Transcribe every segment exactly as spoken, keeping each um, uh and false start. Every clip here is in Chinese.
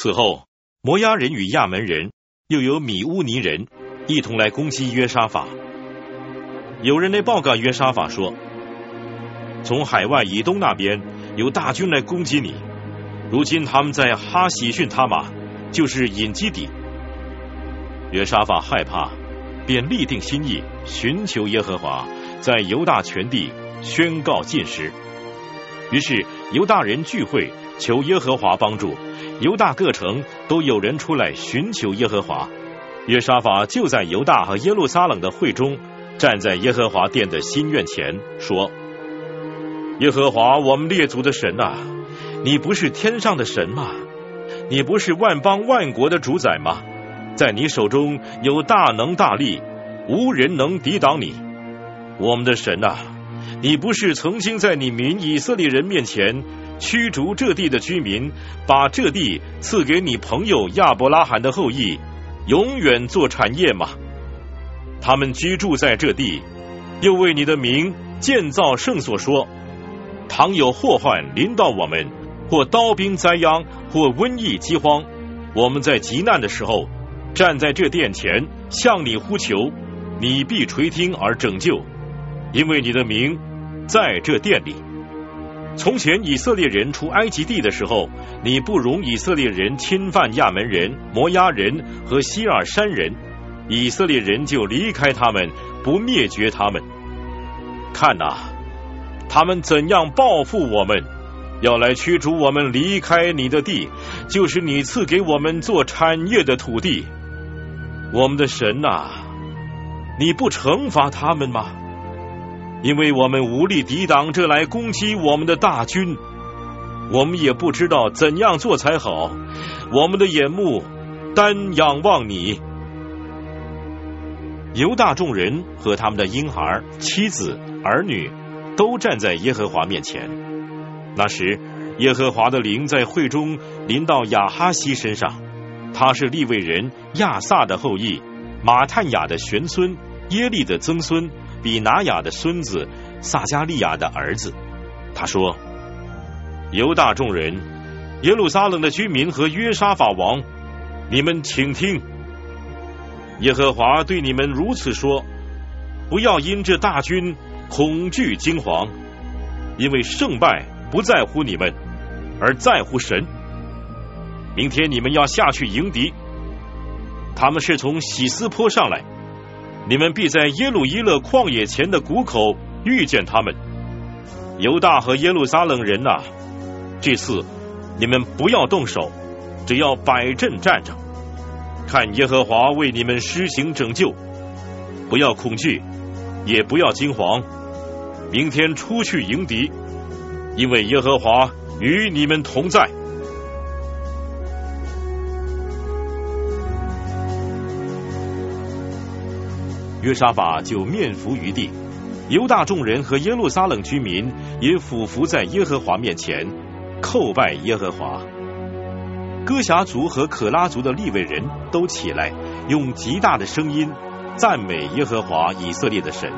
此后，摩押人与亚门人又有米乌尼人一同来攻击约沙法。有人来报告约沙法说，从海外以东那边有大军来攻击你，如今他们在哈喜逊他玛，就是隐基底。约沙法害怕，便立定心意，寻求耶和华，在犹大全地宣告禁食。于是犹大人聚会，求耶和华帮助，犹大各城都有人出来寻求耶和华。约沙法就在犹大和耶路撒冷的会中，站在耶和华殿的新院前，说：耶和华我们列祖的神啊，你不是天上的神吗？你不是万邦万国的主宰吗？在你手中有大能大力，无人能抵挡你。我们的神啊，你不是曾经在你民以色列人面前驱逐这地的居民，把这地赐给你朋友亚伯拉罕的后裔，永远做产业吗？他们居住在这地，又为你的名建造圣所，说：倘有祸患临到我们，或刀兵灾殃，或瘟疫饥荒，我们在急难的时候站在这殿前向你呼求，你必垂听而拯救，因为你的名在这殿里。从前以色列人出埃及地的时候，你不容以色列人侵犯亚门人、摩押人和西尔山人，以色列人就离开他们，不灭绝他们。看哪，他们怎样报复我们，要来驱逐我们离开你的地，就是你赐给我们做产业的土地。我们的神啊，你不惩罚他们吗？因为我们无力抵挡这来攻击我们的大军，我们也不知道怎样做才好，我们的眼目单仰望你。犹大众人和他们的婴孩、妻子、儿女都站在耶和华面前。那时耶和华的灵在会中临到亚哈西身上，他是利未人亚萨的后裔，马探雅的玄孙，耶利的曾孙，比拿雅的孙子，撒加利亚的儿子。他说：犹大众人、耶路撒冷的居民和约沙法王，你们请听，耶和华对你们如此说：不要因这大军恐惧惊惶，因为胜败不在乎你们，而在乎神。明天你们要下去迎敌，他们是从喜斯坡上来，你们必在耶路伊勒旷野前的谷口遇见他们。犹大和耶路撒冷人啊，这次你们不要动手，只要摆阵站着，看耶和华为你们施行拯救。不要恐惧，也不要惊惶，明天出去迎敌，因为耶和华与你们同在。约沙法就面伏于地，犹大众人和耶路撒冷居民也俯伏在耶和华面前，叩拜耶和华。哥辖族和可拉族的利未人都起来，用极大的声音赞美耶和华以色列的神。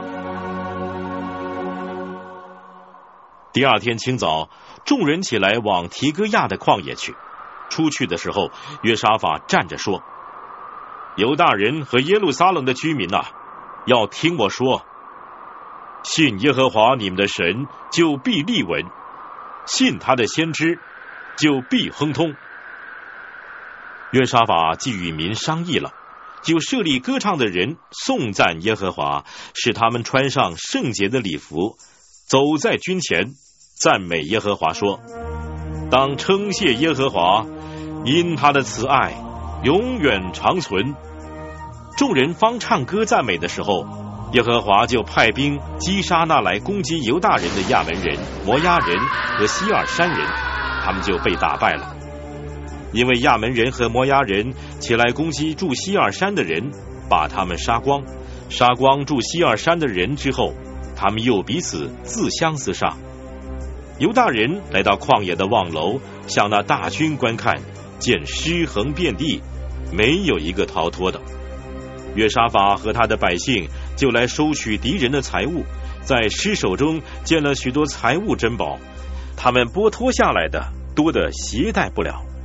第二天清早，众人起来往提哥亚的旷野去。出去的时候，约沙法站着说：犹大人和耶路撒冷的居民啊，要听我说，信耶和华你们的神，就必立稳；信他的先知，就必亨通。约沙法既与民商议了，就设立歌唱的人颂赞耶和华，使他们穿上圣洁的礼服，走在军前，赞美耶和华说：当称谢耶和华，因他的慈爱永远长存。众人方唱歌赞美的时候，耶和华就派兵击杀那来攻击犹大人的亚门人、摩押人和西尔山人，他们就被打败了。因为亚门人和摩押人起来攻击住西尔山的人，把他们杀光，杀光住西尔山的人之后，他们又彼此自相厮杀。犹大人来到旷野的望楼，向那大军观看，见尸横遍地，没有一个逃脱的。约沙法和他的百姓就来收取敌人的财物，在尸首中见了许多财物珍宝，他们剥脱下来的多得携带不了。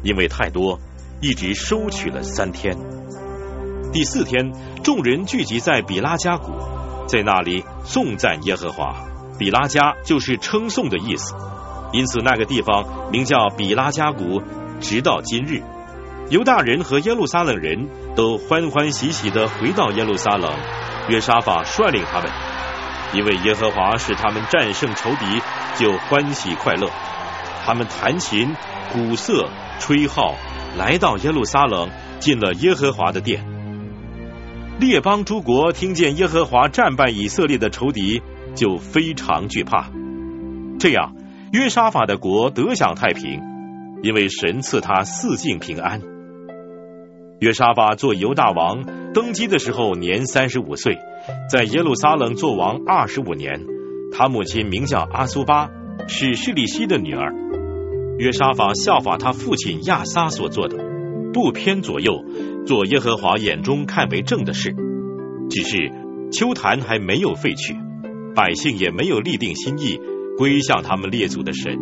因为太多，一直收取了三天。第四天，众人聚集在比拉加谷，在那里颂赞耶和华。比拉加就是称颂的意思，因此那个地方名叫比拉加谷，直到今日。犹大人和耶路撒冷人都欢欢喜喜地回到耶路撒冷，约沙法率领他们，因为耶和华使他们战胜仇敌，就欢喜快乐。他们弹琴、鼓瑟、吹号，来到耶路撒冷，进了耶和华的殿。列邦诸国听见耶和华战败以色列的仇敌，就非常惧怕。这样，约沙法的国得享太平，因为神赐他四境平安。约沙法做犹大王，登基的时候年三十五岁，在耶路撒冷做王二十五年。他母亲名叫阿苏巴，是示利希的女儿。约沙法效法他父亲亚撒所做的，不偏左右，做耶和华眼中看为正的事。只是丘坛还没有废去，百姓也没有立定心意，归向他们列祖的神。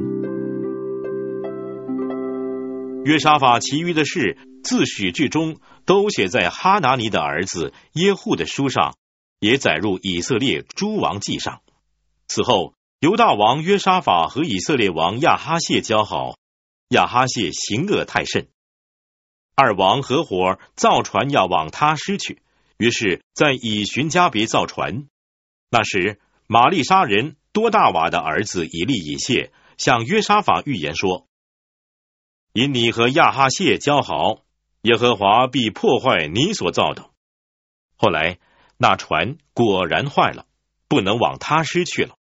约沙法其余的事，自始至终都写在哈拿尼的儿子耶户的书上，也载入以色列诸王记上。此后，犹大王约沙法和以色列王亚哈谢交好，亚哈谢行恶太甚，二王合伙造船要往他失去，于是在以寻加别造船。那时玛利沙人多大瓦的儿子以利以谢向约沙法预言说，因你和亚哈谢交好，耶和华必破坏你所造的。后来那船果然坏了，不能往他失去了。